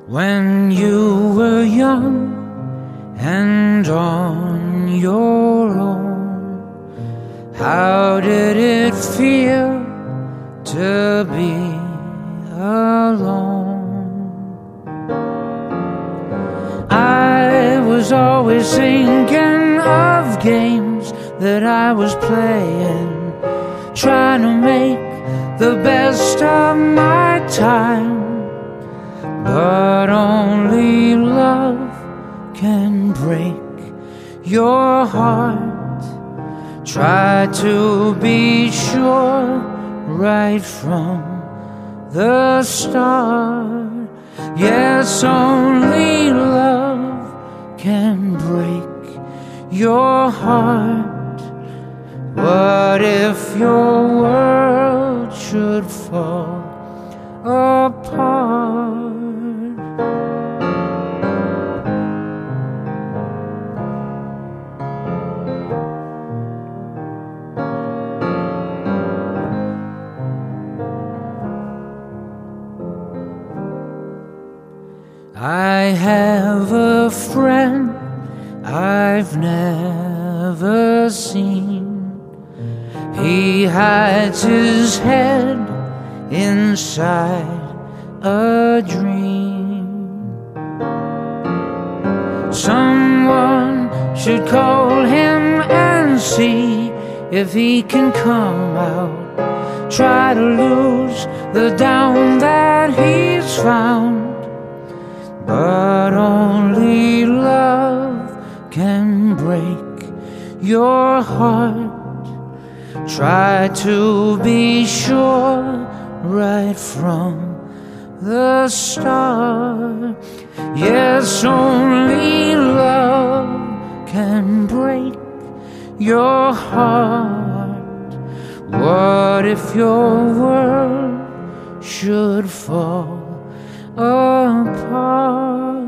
When you were young and on your own, how did it feel to be alone? I was always thinking of games that I was playing, trying to make the best of my time. But only love can break your heart. Try to be sure right from the start. Yes, only love can break your heart. What if your world should fall apart? I have a friend I've never seen. He hides his head inside a dream. Someone should call him and see if he can come out. Try to lose the down that he's found. But only love can break your heart. Try to be sure right from the start. Yes, only love can break your heart. What if your world should fall apart?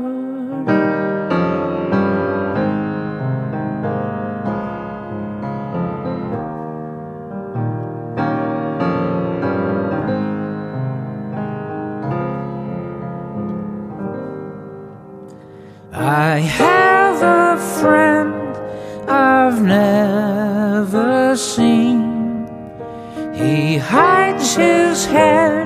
I have a friend I've never seen. He hides his head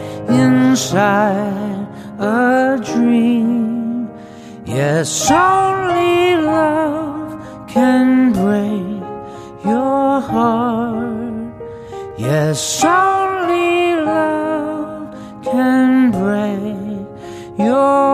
inside a dream. Yes, only love can break your heart. Yes, only love can break your